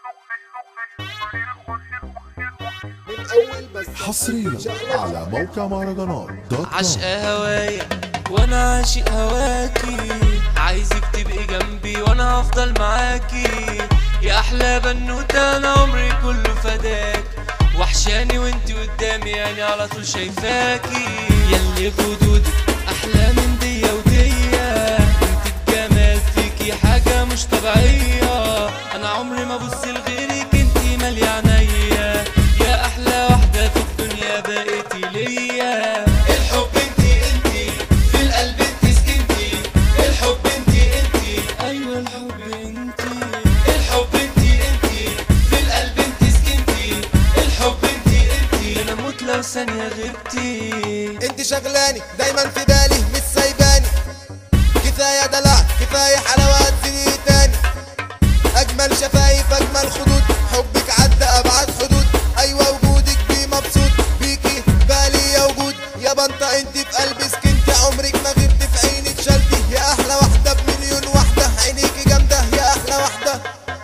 حصريا على موقع مهرجانات دوت كوم. عشقة هوايا وانا عاشق هواكي، عايزك تبقي جنبي وانا هفضل معاكي، يا احلى بنوتة انا عمري كله فداك، وحشاني وانتي قدامي يعني على طول شايفاكي، ياللي خدودك احلى من ديا وديا، انت الجمال فيكي حاجة مش طبيعية، انا عمري ما ابص لغيرك انتي مالية عينيا، يا احلى واحدة في الدنيا بقيتي ليا. الحب انتي في القلب انتي سكنتي، الحب انتي ايوه الحب انتي، الحب انتي في القلب انتي سكنتي، الحب انتي انا اموت لو ثانية غبتي. انت شغلاني دايما في بالي مش سايباني، كفاية دلع كفاية حلاوات زيني تاني، اجمل شفايف اجمل خدود، حبك عدى ابعد حدود، ايوه وجودك بيه مبسوط بيكي بالي يا وجود، يا بنطة انت في قلبي سكنتي، عمرك ما غبت في عيني اتشلتي، يا احلى واحدة بمليون واحدة، عينيكي جامدة يا احلى واحدة.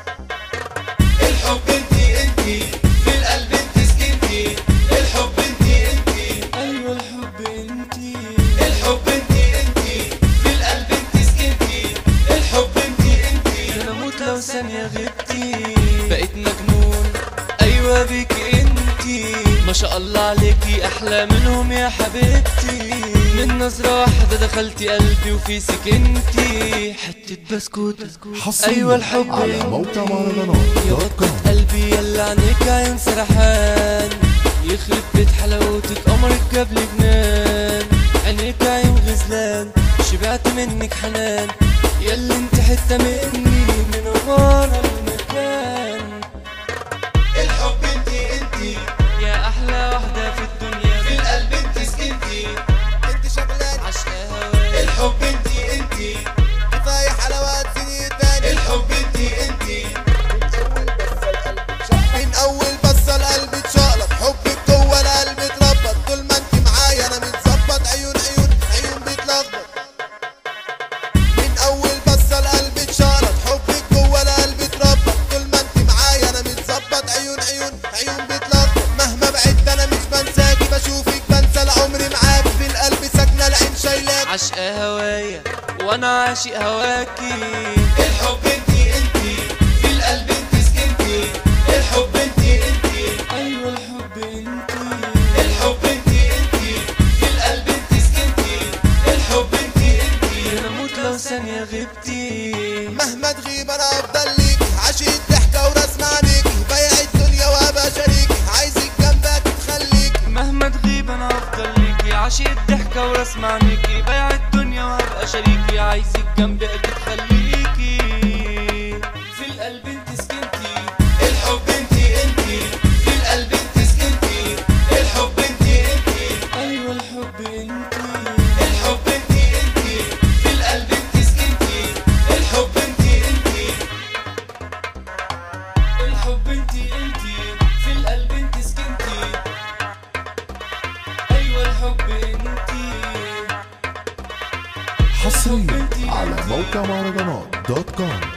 الحب انتي في القلب انتي سكنتي، الحب انتي ايوه الحب انتي، الحب انتي في القلب انتي سكنتي، الحب انتي انا اموت لو ثانية غبتي، بقيت مجنون ايوه بيكي انتي، ما شاء الله عليكي احلى منهم يا حبيبتي، من نظرة واحدة دخلتي قلبي وفي سكنتي، حتة بسكوت حصريا ايوه الحب على موقع مهرجانات يا دوت وقت كوم. قلبي يلا عينيك عين سرحان، يخرب بيت حلاوتك قمرك جاب لي جنان، عينيك عين غزلان شبعت منك حنان، يلا انت حتة مني من ورا المكان. الحب انتي يا احلى واحدة في الدنيا، في القلب انتي سكنتي، انت شغلاني عشقة هوايا الحب انتي كفاية حلاوات زيني تاني، الحب انتي من اول بصة القلب اتشقلب، حبك جوه القلب اتربط، طول ما انت معايا انا متظبط، عيون بيتلخبط، من اول بصة القلب اتشقلب، حبك جوه القلب اتربط، طول ما انت معايا انا متظبط، عيون بيتلخبط، مهما بعدت انا مش بنساكي، بشوفك بنسى العمر معاكي، في القلب ساكنة العين شايلاكي. عشقة هوايا وانا عاشق هواكي، الحب انتي في القلب انتي سكنتي، الحب انتي ايوه الحب انتي، الحب انتي في القلب انتي سكنتي، الحب انتي انا اموت لو ثانية غبتي. مهما تغيب انا افضل ليكي، عشق الضحكة ورسم عينيكي، بايع الدنيا وابقى شريكي، عايزك جنبك تخليكي، مهما تغيب انا افضل ليكي، عاشق الضحكة ورسم عينيكي، بايع الدنيا وهبقى شريكي، عايزك جنبي اكيد خليكي، في القلب انت سكنتي، الحب انتي في القلب انت سكنتي، الحب انتي ايوه الحب انتي، الحب انتي في القلب انت سكنتي، الحب انتي الحب انتي في القلب انت سكنتي، ايوه الحب انتي. حصريا على موقع مهرجانات دوت كوم.